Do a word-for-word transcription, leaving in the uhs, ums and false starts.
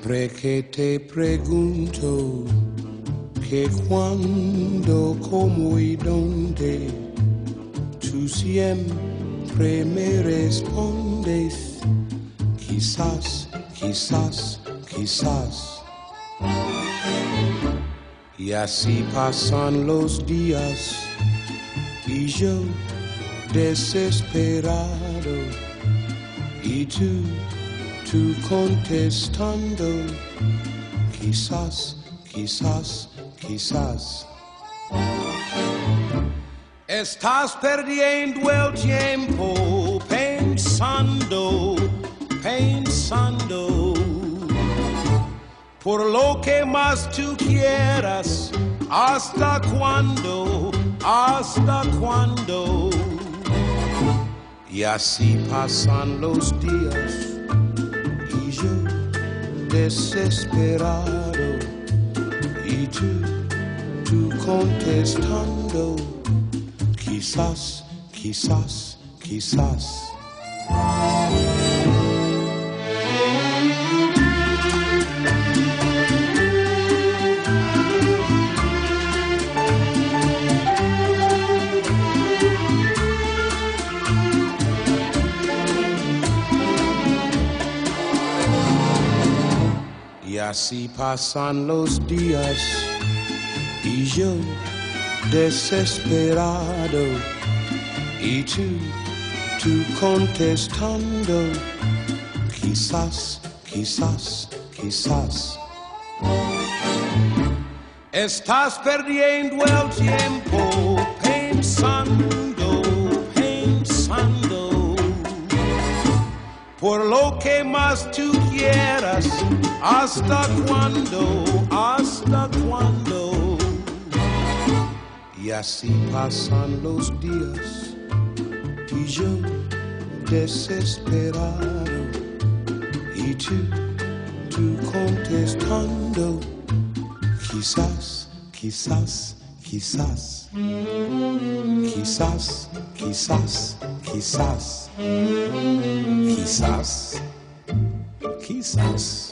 Siempre que te pregunto que cuándo, cómo y dónde, tú siempre me respondes, quizás, quizás, quizás. Y así pasan los días y yo desesperado, y tú, tú contestando, quizás, quizás, quizás. Estás perdiendo el tiempo pensando, pensando, por lo que más tú quieras. ¿Hasta cuándo? ¿Hasta cuándo? Y así pasan los días y yo desesperado, y tú, tú contestando, quizás, quizás, quizás. Y así pasan los días y yo desesperado, y tú, tú contestando, quizás, quizás, quizás. Estás perdiendo el tiempo pensando, pensando, por lo que más tú quieras. ¿Hasta cuándo? ¿Hasta cuándo? Y así pasan los días y yo desesperado, y tú, tú contestando, quizás, quizás, quizás, quizás, quizás, quizás, quizás, quizás.